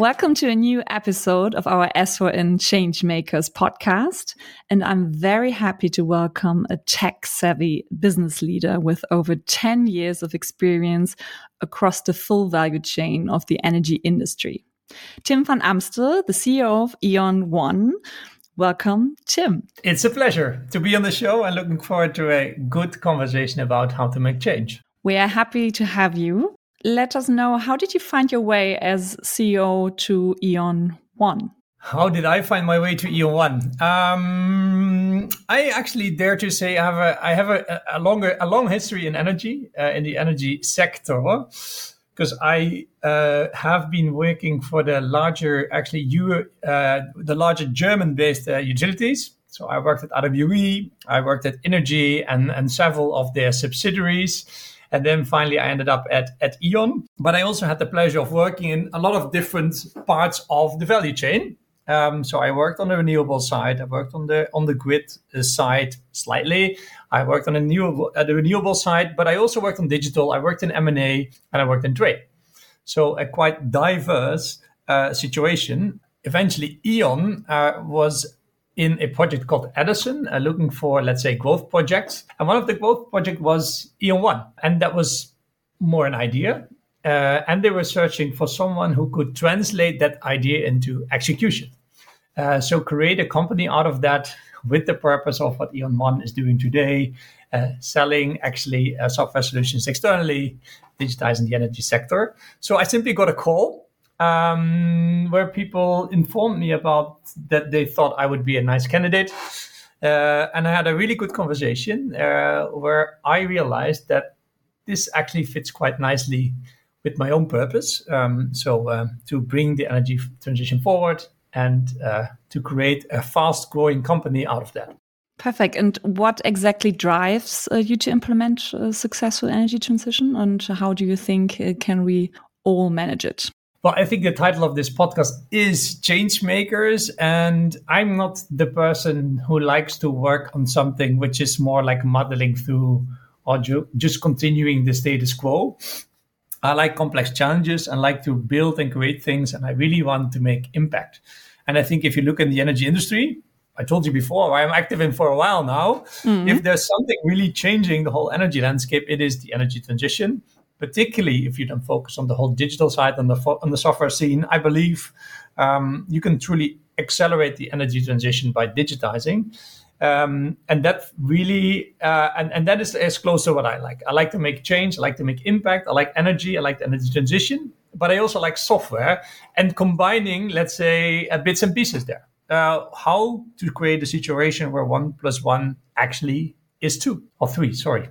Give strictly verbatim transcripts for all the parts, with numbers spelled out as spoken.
Welcome to a new episode of our S four N Changemakers podcast. And I'm very happy to welcome a tech-savvy business leader with over ten years of experience across the full value chain of the energy industry. Tim van Amstel, the C E O of E.ON One. Welcome, Tim. It's a pleasure to be on the show and looking forward to a good conversation about how to make change. We are happy to have you. Let us know, how did you find your way as C E O to E.ON One? How did I find my way to E.ON One? Um, I actually dare to say I have a, I have a, a longer a long history in energy, uh, in the energy sector, because I uh, have been working for the larger, actually, you, uh, the larger German-based uh, utilities. So I worked at R W E, I worked at Innogy and, and several of their subsidiaries. And then finally, I ended up at, at E.ON. But I also had the pleasure of working in a lot of different parts of the value chain. Um, so I worked on the renewable side. I worked on the on the grid side slightly. I worked on the renewable, uh, the renewable side, but I also worked on digital. I worked in M and A and I worked in trade. So a quite diverse uh, situation. Eventually, E.ON uh, was in a project called Edison, uh, looking for, let's say, growth projects. And one of the growth projects was E.ON One. And that was more an idea. Uh, and they were searching for someone who could translate that idea into execution. Uh, so create a company out of that with the purpose of what E.ON One is doing today, uh, selling actually uh, software solutions externally, digitizing the energy sector. So I simply got a call Um, where people informed me about that they thought I would be a nice candidate. Uh, and I had a really good conversation uh, where I realized that this actually fits quite nicely with my own purpose. Um, so uh, to bring the energy transition forward and uh, to create a fast growing company out of that. Perfect. And what exactly drives uh, you to implement a successful energy transition? And how do you think uh, can we all manage it? Well, I think the title of this podcast is Changemakers, and I'm not the person who likes to work on something which is more like muddling through or ju- just continuing the status quo. I like complex challenges and like to build and create things, and I really want to make impact. And I think if you look in the energy industry, I told you before, I'm active in for a while now. Mm-hmm. If there's something really changing the whole energy landscape, it is the energy transition. Particularly if you don't focus on the whole digital side, on the fo- on the software scene, I believe um, you can truly accelerate the energy transition by digitizing. Um, and that really, uh, and, and that is as close to what I like. I like to make change. I like to make impact. I like energy. I like the energy transition. But I also like software and combining, let's say, uh, bits and pieces there. Uh, how to create a situation where one plus one actually is two or three, sorry.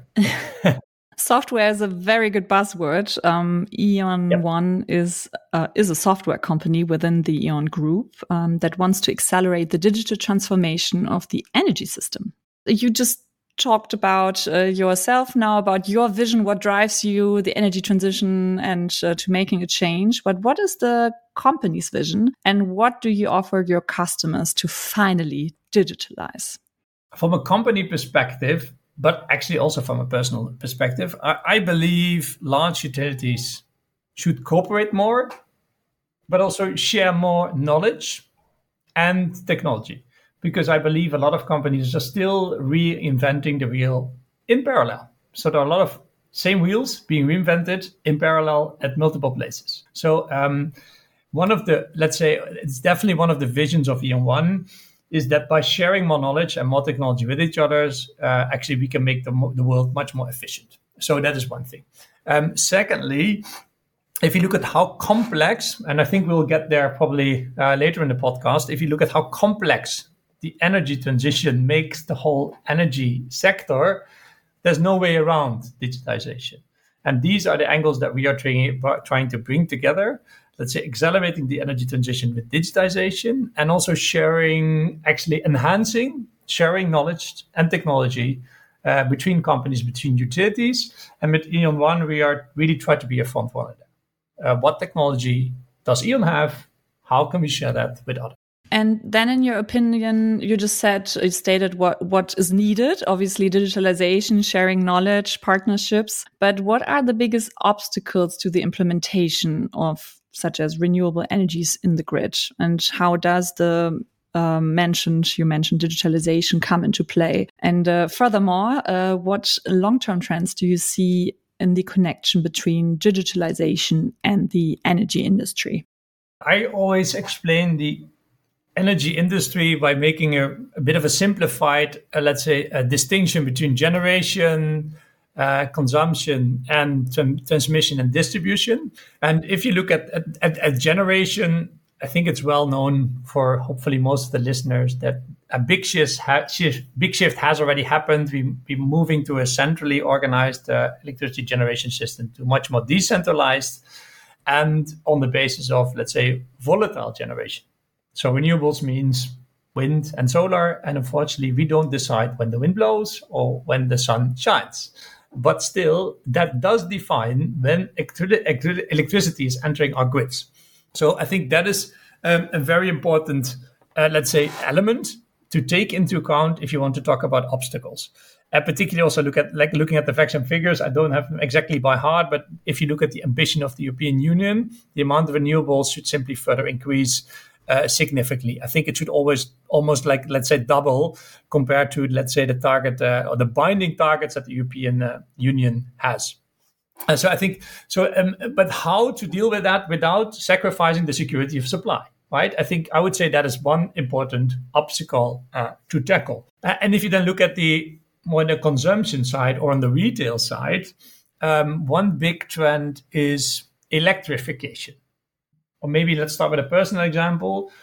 Software is a very good buzzword. Um, E.ON yep. One is uh, is a software company within the E.ON group um, that wants to accelerate the digital transformation of the energy system. You just talked about uh, yourself now, about your vision, what drives you, the energy transition and uh, to making a change. But what is the company's vision and what do you offer your customers to finally digitalize? From a company perspective, but actually also from a personal perspective, I, I believe large utilities should cooperate more, but also share more knowledge and technology. Because I believe a lot of companies are still reinventing the wheel in parallel. So there are a lot of same wheels being reinvented in parallel at multiple places. So um, one of the, let's say, it's definitely one of the visions of E.ON One, is that by sharing more knowledge and more technology with each other, uh, actually we can make the, the world much more efficient. So that is one thing. Um, secondly, if you look at how complex, and I think we'll get there probably uh, later in the podcast, if you look at how complex the energy transition makes the whole energy sector, there's no way around digitization. And these are the angles that we are trying, trying to bring together. Let's say accelerating the energy transition with digitization and also sharing, actually enhancing, sharing knowledge and technology uh, between companies, between utilities. And with E.ON One, we are really trying to be a front runner there. Uh, what technology does E.ON have? How can we share that with others? And then in your opinion, you just said, you stated what, what is needed, obviously digitalization, sharing knowledge, partnerships. But what are the biggest obstacles to the implementation of such as renewable energies in the grid? And how does the um, mentioned, you mentioned digitalization come into play? And uh, furthermore, uh, what long-term trends do you see in the connection between digitalization and the energy industry? I always explain the energy industry by making a, a bit of a simplified, uh, let's say, a distinction between generation, uh, consumption, and tr- transmission and distribution. And if you look at, at, at generation, I think it's well known for hopefully most of the listeners that a big shift, ha- shift, big shift has already happened. We, we're moving to a centrally organized uh, electricity generation system to much more decentralized and on the basis of, let's say, volatile generation. So renewables means wind and solar. And unfortunately, we don't decide when the wind blows or when the sun shines. But still, that does define when electricity is entering our grids. So I think that is um, a very important, uh, let's say, element to take into account if you want to talk about obstacles. And particularly also look at like looking at the facts and figures. I don't have them exactly by heart, but if you look at the ambition of the European Union, the amount of renewables should simply further increase uh, significantly. I think it should always almost like, let's say, double compared to, let's say, the target uh, or the binding targets that the European uh, Union has. Uh, so I think so. Um, but how to deal with that without sacrificing the security of supply? Right. I think I would say that is one important obstacle uh, to tackle. Uh, and if you then look at the more on the consumption side or on the retail side, um, one big trend is electrification. Or maybe let's start with a personal example.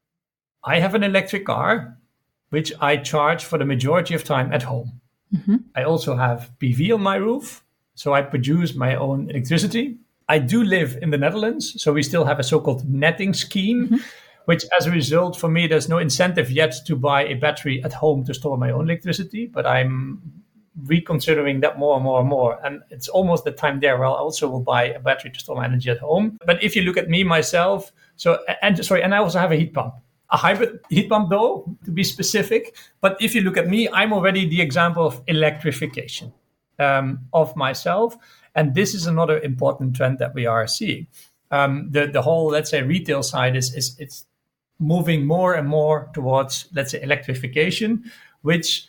I have an electric car, which I charge for the majority of time at home. Mm-hmm. I also have P V on my roof, so I produce my own electricity. I do live in the Netherlands, so we still have a so-called netting scheme, mm-hmm. which as a result, for me, there's no incentive yet to buy a battery at home to store my own electricity, but I'm reconsidering that more and more and more. And it's almost the time there where I also will buy a battery to store my energy at home. But if you look at me, myself, so, and sorry, and I also have a heat pump, a hybrid heat pump though, to be specific. But if you look at me, I'm already the example of electrification um, of myself. And this is another important trend that we are seeing. Um, the, the whole, let's say, retail side is, is it's moving more and more towards, let's say, electrification, which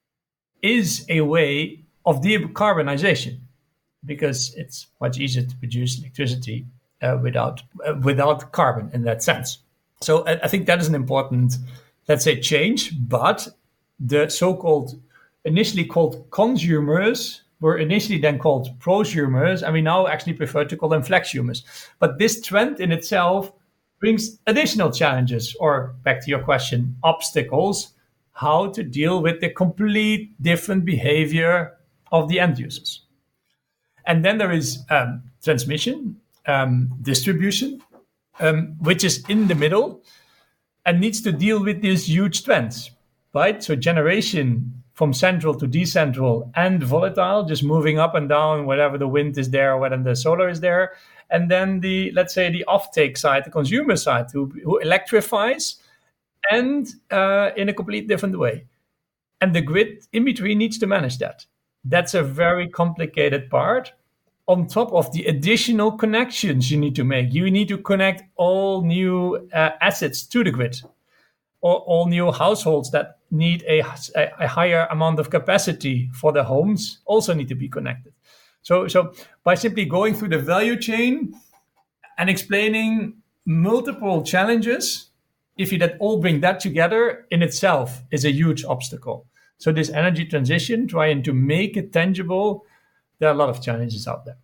is a way of decarbonization because it's much easier to produce electricity uh, without uh, without carbon in that sense. So I, I think that is an important, let's say, change. But the so-called, initially called consumers, were initially then called prosumers, and we now actually prefer to call them flexumers. But this trend in itself brings additional challenges, or back to your question, obstacles, how to deal with the complete different behavior of the end users. And then there is um, transmission, um, distribution, um, which is in the middle and needs to deal with these huge trends, right? So generation from central to decentral and volatile, just moving up and down, wherever the wind is there, whether the solar is there. And then the, let's say, the offtake side, the consumer side, who, who electrifies and uh, in a completely different way. And the grid in between needs to manage that. That's a very complicated part. On top of the additional connections you need to make, you need to connect all new uh, assets to the grid, or all new households that need a, a higher amount of capacity for their homes also need to be connected. So, so by simply going through the value chain and explaining multiple challenges, if you that all bring that together in itself is a huge obstacle. So this energy transition, trying to make it tangible, there are a lot of challenges out there.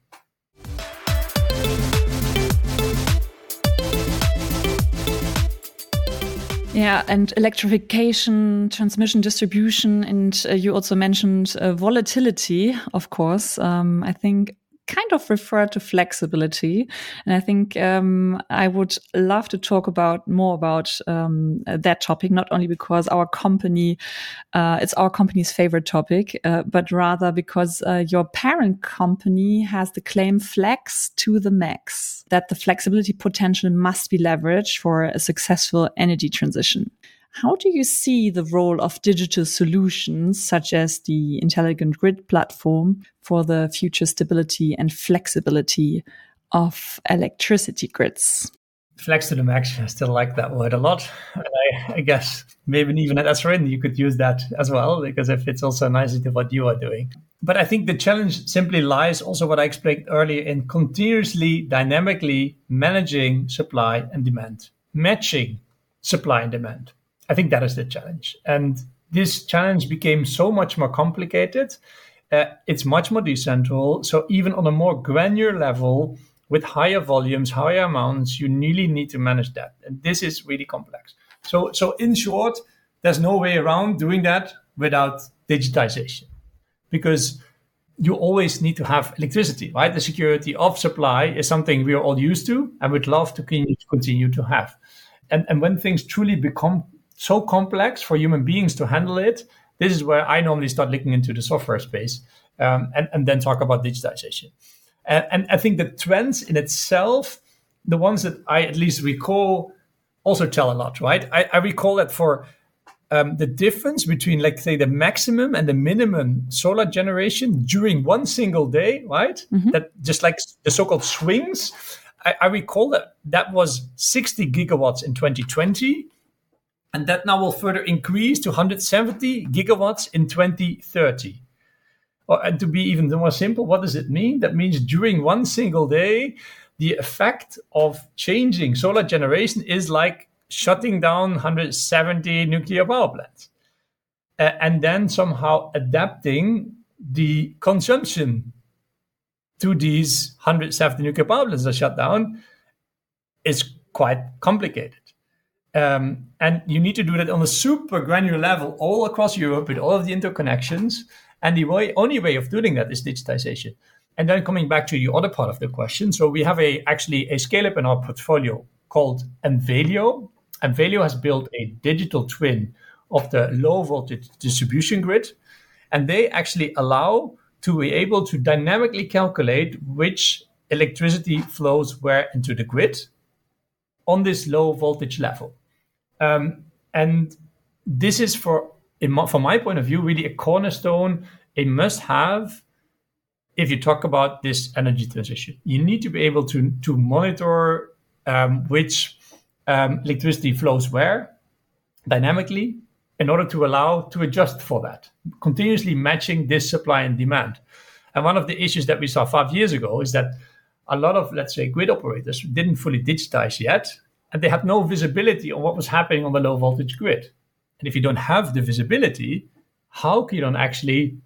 Yeah, and electrification, transmission, distribution, and uh, you also mentioned uh, volatility, of course. Um, I think kind of refer to flexibility. And I think um, I would love to talk about more about um, that topic, not only because our company, uh, it's our company's favorite topic, uh, but rather because uh, your parent company has the claim flex to the max, that the flexibility potential must be leveraged for a successful energy transition. How do you see the role of digital solutions such as the Intelligent Grid platform for the future stability and flexibility of electricity grids? Flex to the max. I still like that word a lot. And I, I guess maybe even at SRIN you could use that as well, because it fits also nicely to what you are doing. But I think the challenge simply lies also what I explained earlier in continuously, dynamically managing supply and demand, matching supply and demand. I think that is the challenge. And this challenge became so much more complicated. Uh, it's much more decentral. So even on a more granular level, with higher volumes, higher amounts, you really need to manage that. And this is really complex. So, so in short, there's no way around doing that without digitization, because you always need to have electricity, right? The security of supply is something we are all used to and would love to continue to have. And, and when things truly become so complex for human beings to handle it, this is where I normally start looking into the software space um, and, and then talk about digitization. And, and I think the trends in itself, the ones that I at least recall, also tell a lot, right? I, I recall that for um, the difference between, like, say, the maximum and the minimum solar generation during one single day, right? Mm-hmm. That just like the so-called swings, I, I recall that that was sixty gigawatts in twenty twenty. And that now will further increase to one hundred seventy gigawatts in twenty thirty. Or, and to be even more simple, what does it mean? That means during one single day, the effect of changing solar generation is like shutting down one hundred seventy nuclear power plants. Uh, and then somehow adapting the consumption to these one hundred seventy nuclear power plants that shut down is quite complicated. Um, and you need to do that on a super granular level all across Europe with all of the interconnections. And the way, only way of doing that is digitization. And then coming back to the other part of the question. So we have a actually a scale-up in our portfolio called Envelio. Envelio has built a digital twin of the low voltage distribution grid. And they actually allow to be able to dynamically calculate which electricity flows where into the grid on this low voltage level. Um, and this is, for, in my, from my point of view, really a cornerstone, a must-have if you talk about this energy transition. You need to be able to, to monitor um, which um, electricity flows where dynamically in order to allow to adjust for that, continuously matching this supply and demand. And one of the issues that we saw five years ago is that a lot of, let's say, grid operators didn't fully digitize yet, and they had no visibility on what was happening on the low voltage grid. And if you don't have the visibility, how can you then actually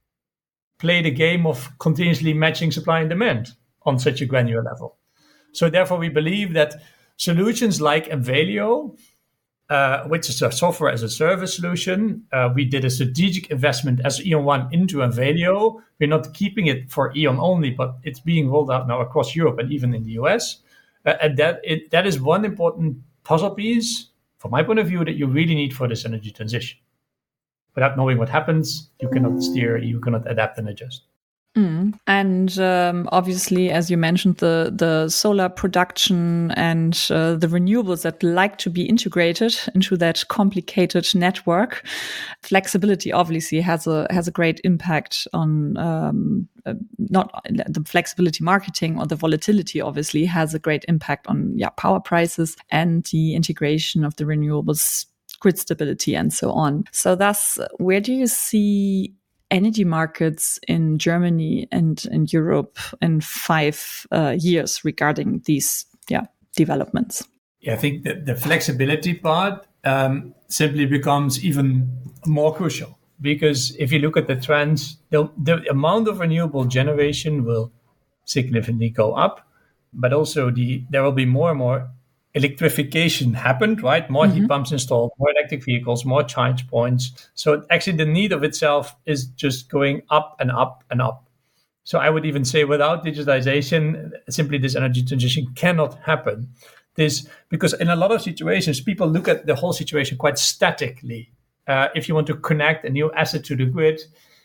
play the game of continuously matching supply and demand on such a granular level? So therefore, we believe that solutions like Envelio, uh, which is a software as a service solution, uh, we did a strategic investment as E O N One into Envelio. We're not keeping it for E O N only, but it's being rolled out now across Europe and even in the U S. Uh, and that it, that is one important puzzle piece, from my point of view, that you really need for this energy transition. Without knowing what happens, you cannot steer, you cannot adapt and adjust. Mm. And um, obviously, as you mentioned, the the solar production and uh, the renewables that like to be integrated into that complicated network, flexibility obviously has a has a great impact on um, uh, not the flexibility marketing, or the volatility obviously has a great impact on yeah power prices and the integration of the renewables, grid stability, and so on. So thus, where do you see energy markets in Germany and in Europe in five uh, years regarding these yeah developments? Yeah, I think that the flexibility part um, simply becomes even more crucial, because if you look at the trends, the, the amount of renewable generation will significantly go up, but also the there will be more and more electrification happened, right? More mm-hmm. heat pumps installed, more electric vehicles, more charge points. So actually the need of itself is just going up and up and up. So I would even say without digitization, simply this energy transition cannot happen. This because in a lot of situations, people look at the whole situation quite statically. Uh, if you want to connect a new asset to the grid,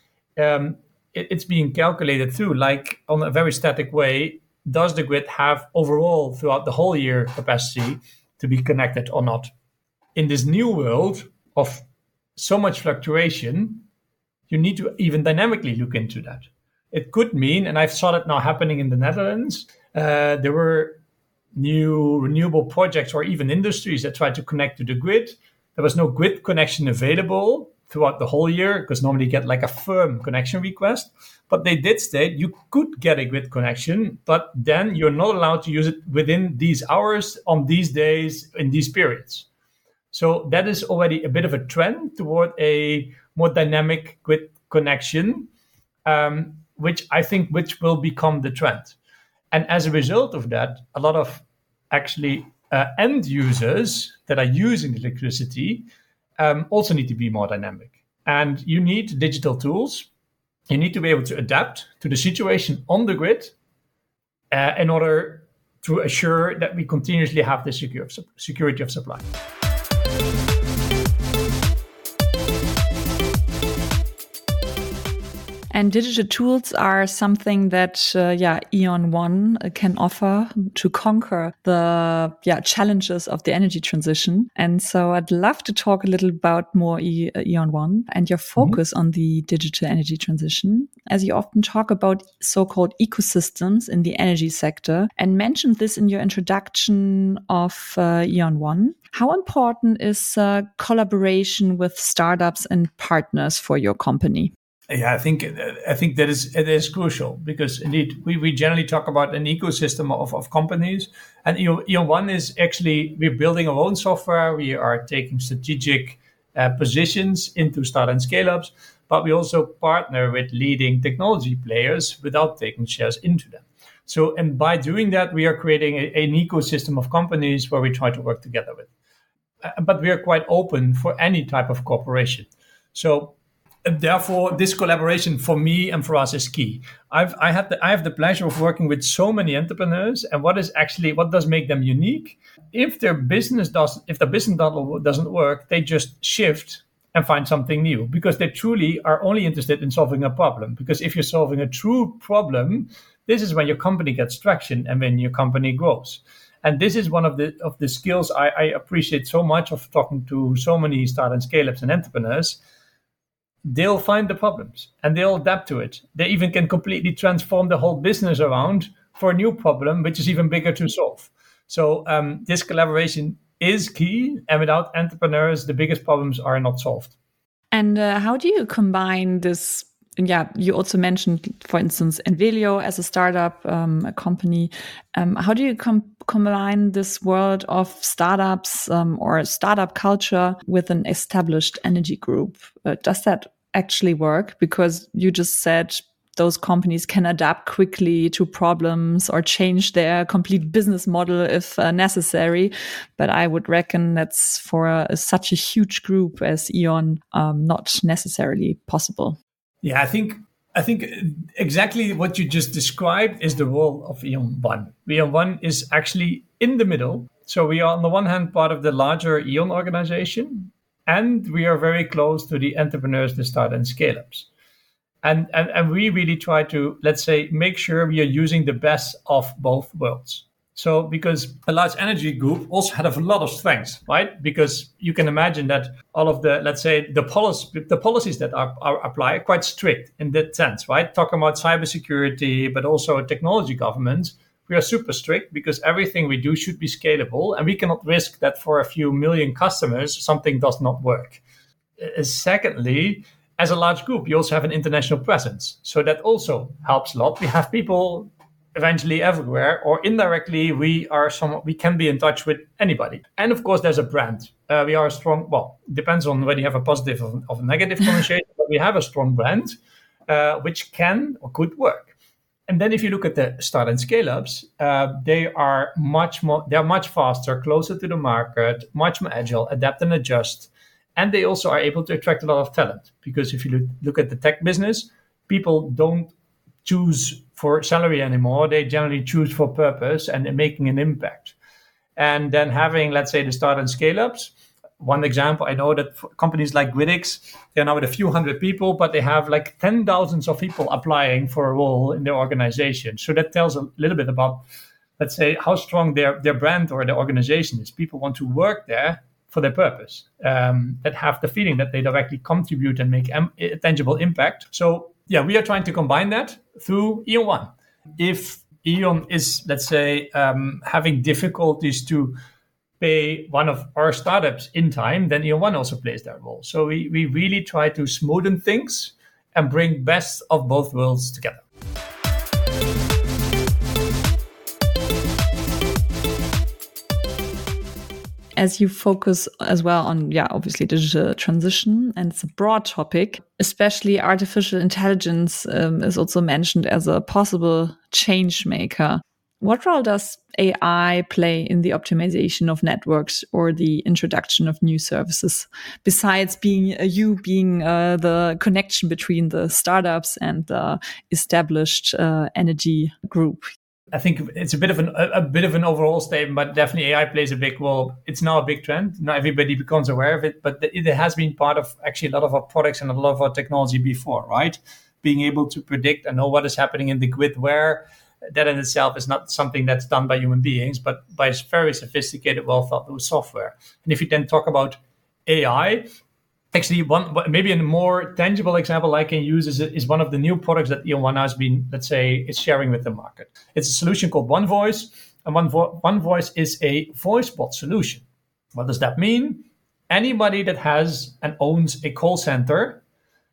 um, it, it's being calculated through, like on a very static way. Does the grid have overall throughout the whole year capacity to be connected or not? In this new world of so much fluctuation, you need to even dynamically look into that. It could mean, and I've saw it now happening in the Netherlands, Uh, there were new renewable projects or even industries that tried to connect to the grid. There was no grid connection available throughout the whole year because normally you get like a firm connection request. But they did state you could get a grid connection, but then you're not allowed to use it within these hours, on these days, in these periods. So that is already a bit of a trend toward a more dynamic grid connection, um, which I think which will become the trend. And as a result of that, a lot of actually uh, end users that are using electricity um, also need to be more dynamic. And you need digital tools. You need to be able to adapt to the situation on the grid uh, in order to assure that we continuously have the secure, security of supply. And digital tools are something that, uh, yeah, E.ON One can offer to conquer the, yeah, challenges of the energy transition. And so I'd love to talk a little about more e- E.ON One and your focus mm-hmm. on the digital energy transition, as you often talk about so-called ecosystems in the energy sector and mentioned this in your introduction of uh, E.ON One. How important is uh, collaboration with startups and partners for your company? Yeah, I think I think that is it is crucial because indeed we, we generally talk about an ecosystem of, of companies, and E.ON One is actually we're building our own software. We are taking strategic uh, positions into start and scale ups, but we also partner with leading technology players without taking shares into them. So, and by doing that, we are creating a, an ecosystem of companies where we try to work together with. Uh, but we are quite open for any type of cooperation. So. Therefore, this collaboration for me and for us is key. I've I had the, I have the pleasure of working with so many entrepreneurs, and what is actually what does make them unique? If their business does if the business model doesn't work, they just shift and find something new because they truly are only interested in solving a problem. Because if you're solving a true problem, this is when your company gets traction and when your company grows. And this is one of the of the skills I, I appreciate so much of talking to so many start and scale ups and entrepreneurs. They'll find the problems and they'll adapt to it. They even can completely transform the whole business around for a new problem, which is even bigger to solve. So um, this collaboration is key. And without entrepreneurs, the biggest problems are not solved. And uh, how do you combine this? Yeah, you also mentioned, for instance, Envelio as a startup, um, a company. Um, how do you com- combine this world of startups um, or startup culture with an established energy group? Uh, does that actually work? Because you just said those companies can adapt quickly to problems or change their complete business model if uh, necessary. But I would reckon that's for a, such a huge group as E.ON um, not necessarily possible. Yeah, I think I think exactly what you just described is the role of E.ON One. E.ON One is actually in the middle. So we are on the one hand part of the larger E.ON organization, and we are very close to the entrepreneurs, the start and scale ups. And, and, and we really try to, let's say, make sure we are using the best of both worlds. So because a large energy group also had a lot of strengths, right? Because you can imagine that all of the, let's say, the policy, the policies that are, are applied are quite strict in that sense, right? Talking about cybersecurity, but also technology governance, we are super strict because everything we do should be scalable, and we cannot risk that for a few million customers, something does not work. Uh, secondly, as a large group, you also have an international presence. So that also helps a lot. We have people eventually everywhere, or indirectly, we are some, we can be in touch with anybody. And of course, there's a brand. Uh, we are a strong, well, depends on whether you have a positive or, or negative connotation, but we have a strong brand, uh, which can or could work. And then if you look at the start and scale ups, uh, they are much more, they're much faster, closer to the market, much more agile, adapt and adjust. And they also are able to attract a lot of talent, because if you look, look at the tech business, people don't choose for salary anymore. They generally choose for purpose and making an impact. And then having, let's say, the start and scale ups. One example, I know that for companies like Gridix, they're now with a few hundred people, but they have like ten thousands of people applying for a role in their organization. So that tells a little bit about, let's say, how strong their, their brand or their organization is. People want to work there for their purpose, um, that have the feeling that they directly contribute and make em- a tangible impact. So yeah, we are trying to combine that through E.ON One. If E.ON is, let's say, um, having difficulties to pay one of our startups in time, then E O N one also plays that role. So we, we really try to smoothen things and bring best of both worlds together. As you focus as well on, yeah, obviously digital transition, and it's a broad topic, especially artificial intelligence um, is also mentioned as a possible change maker. What role does A I play in the optimization of networks or the introduction of new services, besides being uh, you being uh, the connection between the startups and the established uh, energy group? I think it's a bit of an a, a bit of an overall statement, but definitely A I plays a big role. It's now a big trend. Not everybody becomes aware of it, but it has been part of actually a lot of our products and a lot of our technology before, right? Being able to predict and know what is happening in the grid where, that in itself is not something that's done by human beings, but by very sophisticated, well thought through software. And if you then talk about A I, actually, one maybe a more tangible example I can use is, is one of the new products that E O N one has been, let's say, is sharing with the market. It's a solution called OneVoice, and One Vo- OneVoice is a voice bot solution. What does that mean? Anybody that has and owns a call center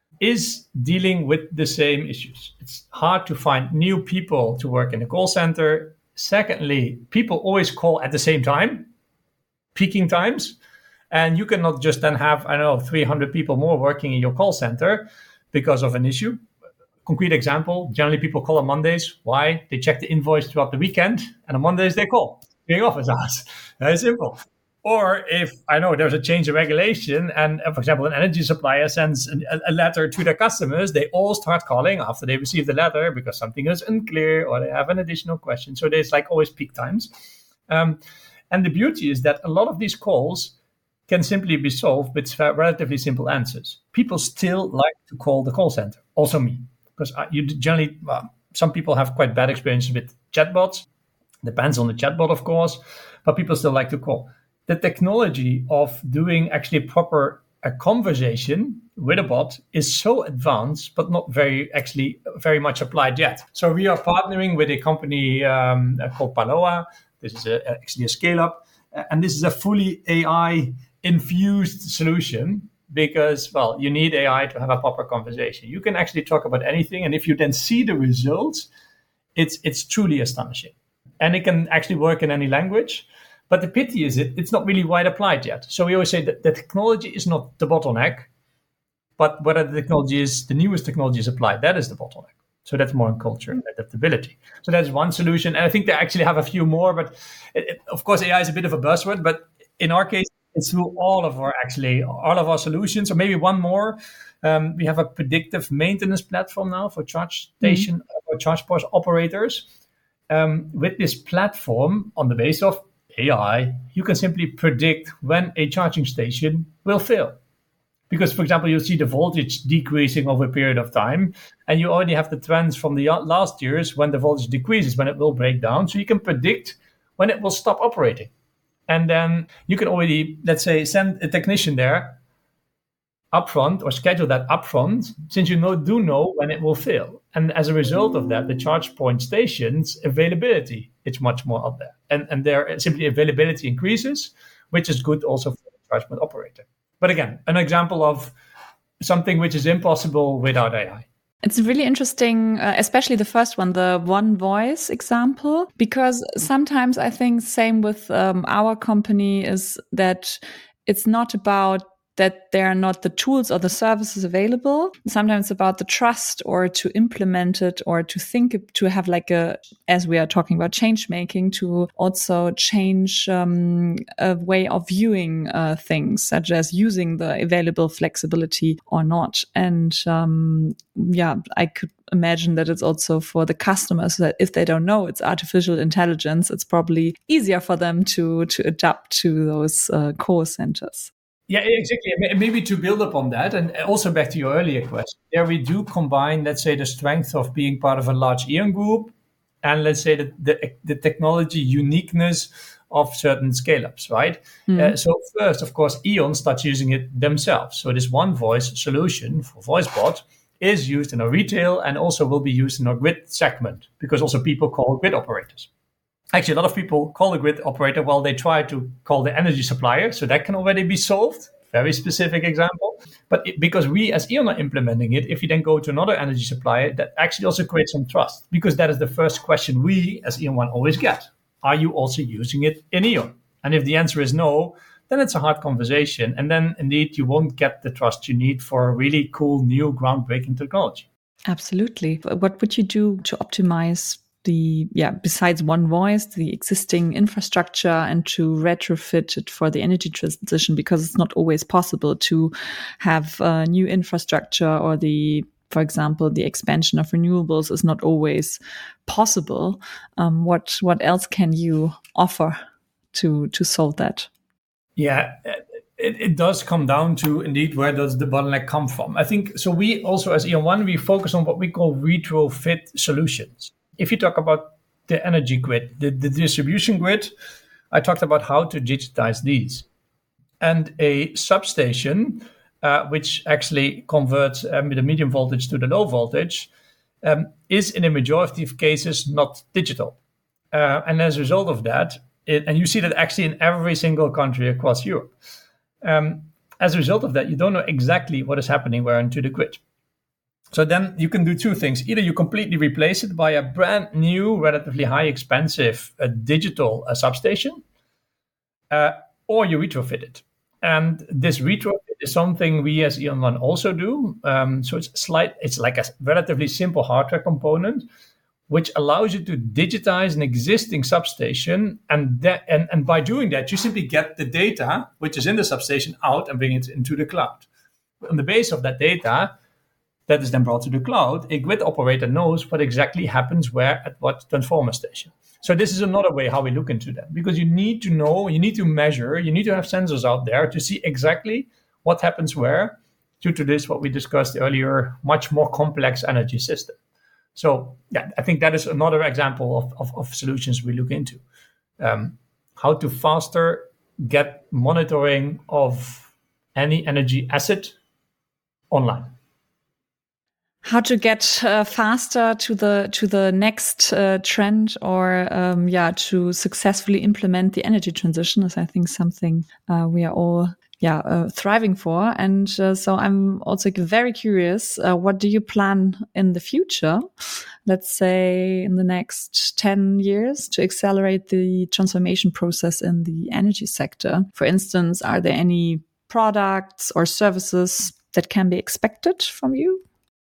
is dealing with the same issues. It's hard to find new people to work in a call center. Secondly, people always call at the same time, peaking times. And you cannot just then have, I don't know, three hundred people more working in your call center because of an issue. Concrete example, generally people call on Mondays. Why? They check the invoice throughout the weekend, and on Mondays they call. Being office hours. Very simple. Or if, I know, there's a change in regulation, and uh, for example, an energy supplier sends a, a letter to their customers, they all start calling after they receive the letter because something is unclear or they have an additional question. So there's like always peak times. Um, and the beauty is that a lot of these calls can simply be solved with relatively simple answers. People still like to call the call center, also me, because you generally, well, some people have quite bad experiences with chatbots. Depends on the chatbot, of course, but people still like to call. The technology of doing actually proper a conversation with a bot is so advanced, but not very actually very much applied yet. So we are partnering with a company um, called Paloa. This is a, actually a scale up, and this is a fully A I infused solution because, well, you need A I to have a proper conversation. You can actually talk about anything, and if you then see the results, it's it's truly astonishing. And it can actually work in any language. But the pity is it it's not really wide applied yet. So we always say that the technology is not the bottleneck, but whether the technology is the newest technology is applied, that is the bottleneck. So that's more in culture and adaptability. So that's one solution. And I think they actually have a few more, but it, it, of course A I is a bit of a buzzword, but in our case, it's through all of our actually all of our solutions, or maybe one more. Um, we have a predictive maintenance platform now for charge station mm-hmm. or charge point operators. Um, with this platform on the base of A I, you can simply predict when a charging station will fail. Because, for example, you'll see the voltage decreasing over a period of time, and you already have the trends from the last years when the voltage decreases, when it will break down. So you can predict when it will stop operating. And then you can already, let's say, send a technician there upfront or schedule that upfront, since you know, do know when it will fail. And as a result of that, the charge point stations availability is much more up there. And, and their simply availability increases, which is good also for the charge point operator. But again, an example of something which is impossible without A I. It's really interesting, uh, especially the first one, the OneVoice example, because sometimes I think same with um, our company is that it's not about that there are not the tools or the services available. Sometimes it's about the trust or to implement it or to think, to have like a, as we are talking about change making, to also change um, a way of viewing uh, things, such as using the available flexibility or not. And um, yeah, I could imagine that it's also for the customers that if they don't know it's artificial intelligence, it's probably easier for them to, to adapt to those uh, core centers. Yeah, exactly. Maybe to build upon that, and also back to your earlier question, there we do combine, let's say, the strength of being part of a large E O N group, and let's say the the, the technology uniqueness of certain scale-ups, right? Mm. Uh, so first, of course, E O N starts using it themselves. So this OneVoice solution for VoiceBot is used in our retail and also will be used in our grid segment, because also people call grid operators. Actually, a lot of people call the grid operator while they try to call the energy supplier. So that can already be solved. Very specific example. But it, because we as E.ON are implementing it, if you then go to another energy supplier, that actually also creates some trust, because that is the first question we as E.ON one always get. Are you also using it in E.ON? And if the answer is no, then it's a hard conversation. And then indeed, you won't get the trust you need for a really cool, new, groundbreaking technology. Absolutely. What would you do to optimize the, yeah, besides One Voice, the existing infrastructure, and to retrofit it for the energy transition? Because it's not always possible to have uh, new infrastructure, or the, for example, the expansion of renewables is not always possible. Um, what what else can you offer to to solve that? Yeah, it, it does come down to, indeed, where does the bottleneck come from? I think, so we also as E.ON one, we focus on what we call retrofit solutions. If you talk about the energy grid, the, the distribution grid, I talked about how to digitize these. And a substation, uh, which actually converts um, the medium voltage to the low voltage, um, is in a majority of cases not digital. Uh, and as a result of that, it, and you see that actually in every single country across Europe, um, as a result of that, you don't know exactly what is happening where into the grid. So then you can do two things. Either you completely replace it by a brand new, relatively high expensive uh, digital uh, substation, uh, or you retrofit it. And this retrofit is something we as E.ON one also do. Um, so it's slight, it's like a relatively simple hardware component, which allows you to digitize an existing substation. And, that, and, and by doing that, you simply get the data, which is in the substation, out and bring it into the cloud. On the base of that data, that is then brought to the cloud, a grid operator knows what exactly happens where at what transformer station. So this is another way how we look into that, because you need to know, you need to measure, you need to have sensors out there to see exactly what happens where, due to this, what we discussed earlier, much more complex energy system. So yeah, I think that is another example of, of, of solutions we look into. Um, how to faster get monitoring of any energy asset online. How to get uh, faster to the to the next uh, trend, or um, yeah, to successfully implement the energy transition is, I think, something uh, we are all yeah uh, thriving for. And uh, so I'm also very curious. Uh, what do you plan in the future? Let's say in the next ten years to accelerate the transformation process in the energy sector. For instance, are there any products or services that can be expected from you?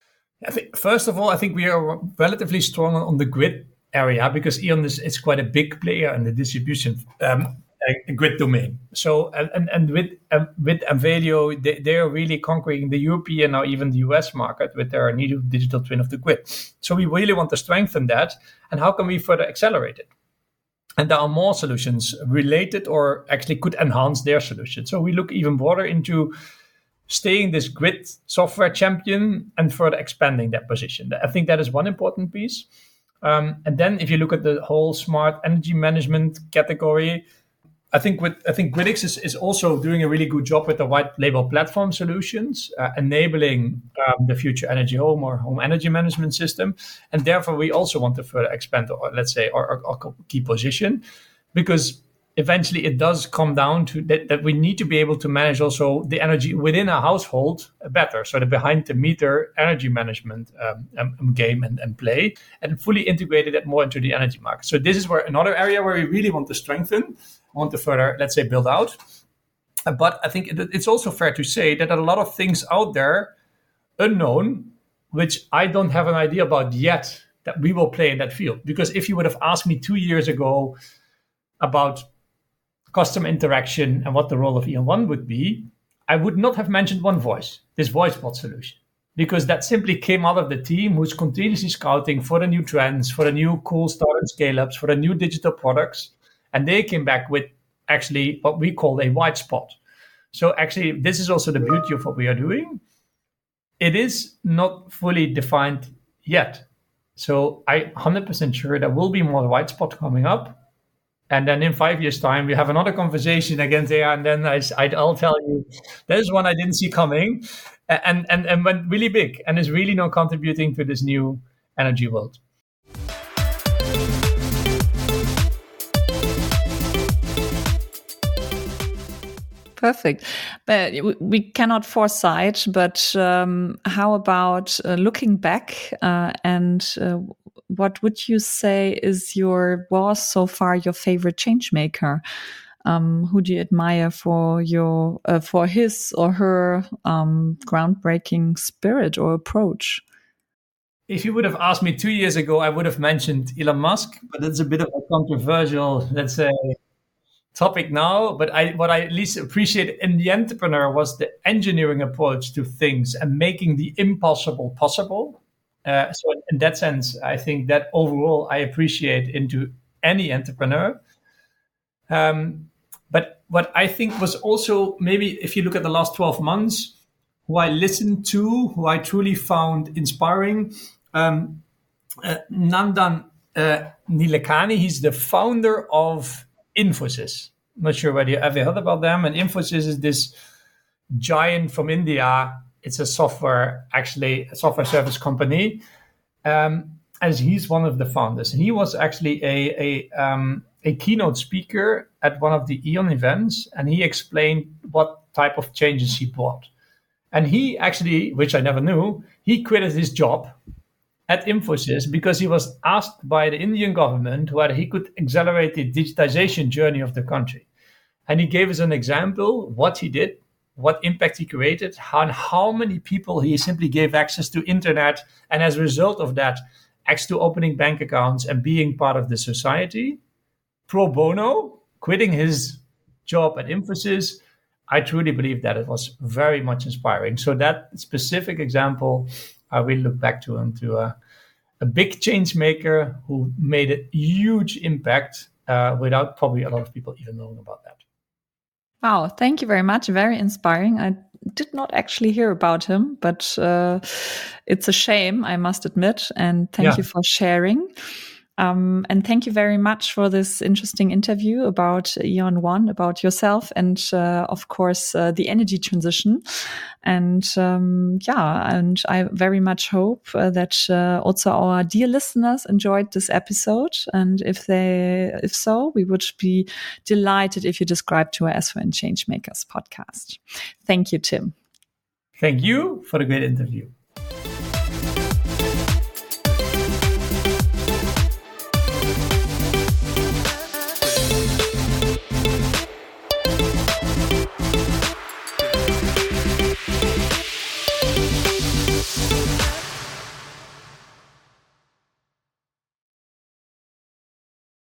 I think, first of all, I think we are relatively strong on the grid area, because E.ON is, is quite a big player in the distribution um, grid domain. So, and, and with um, with Envelio, they, they are really conquering the European or even the U S market with their new digital twin of the grid. So we really want to strengthen that. And how can we further accelerate it? And there are more solutions related, or actually could enhance their solution. So we look even broader into staying this grid software champion and further expanding that position. I think that is one important piece. Um, and then if you look at the whole smart energy management category, I think with I think Gridix is, is also doing a really good job with the white label platform solutions, uh, enabling um, the future energy home or home energy management system. And therefore, we also want to further expand, or let's say, our, our, our key position, because eventually it does come down to that, that we need to be able to manage also the energy within a household better. So the behind the meter energy management um, um, game and, and play, and fully integrated it more into the energy market. So this is where another area where we really want to strengthen, want to further, let's say, build out. Uh, but I think it, it's also fair to say that there are a lot of things out there unknown, which I don't have an idea about yet, that we will play in that field. Because if you would have asked me two years ago about customer interaction and what the role of E.ON one would be, I would not have mentioned One Voice, this voice bot solution, because that simply came out of the team who's continuously scouting for the new trends, for the new cool start and scale ups, for the new digital products. And they came back with actually what we call a white spot. So actually, this is also the beauty of what we are doing. It is not fully defined yet. So I'm one hundred percent sure there will be more white spot coming up. And then in five years' time, we have another conversation again there, and then I, I'll tell you, there's one I didn't see coming, and and and went really big, and is really now contributing to this new energy world. Perfect. But we cannot foresight, but um, how about uh, looking back uh, and uh, what would you say is your, was so far your favorite change maker? Um, who do you admire for your, uh, for his or her um, groundbreaking spirit or approach? If you would have asked me two years ago, I would have mentioned Elon Musk, but it's a bit of a controversial, let's say, topic now. But I, what I at least appreciate in the entrepreneur was the engineering approach to things and making the impossible possible. Uh, so in that sense, I think that overall I appreciate into any entrepreneur. Um, but what I think was also, maybe if you look at the last twelve months, who I listened to, who I truly found inspiring, um, uh, Nandan uh, Nilekani, he's the founder of Infosys. I'm not sure whether you ever heard about them. And Infosys is this giant from India. It's a software, actually, a software service company. Um, as he's one of the founders. And he was actually a, a, um, a keynote speaker at one of the E.ON events. And he explained what type of changes he brought. And he actually, which I never knew, he quitted his job at Infosys because he was asked by the Indian government whether he could accelerate the digitization journey of the country. And he gave us an example, what he did, what impact he created, how, and how many people he simply gave access to internet. And as a result of that, access to opening bank accounts and being part of the society, pro bono, quitting his job at Infosys. I truly believe that it was very much inspiring. So that specific example, I will look back to him, to a, a big change maker who made a huge impact uh, without probably a lot of people even knowing about that. Wow, thank you very much. Very inspiring. I did not actually hear about him, but uh, it's a shame, I must admit. And thank yeah. you for sharing. Um, and thank you very much for this interesting interview about E.ON One, about yourself, and uh, of course uh, the energy transition. And um, yeah, and I very much hope uh, that uh, also our dear listeners enjoyed this episode. And if they, if so, we would be delighted if you subscribe to our S four N Changemakers podcast. Thank you, Tim. Thank you for the great interview.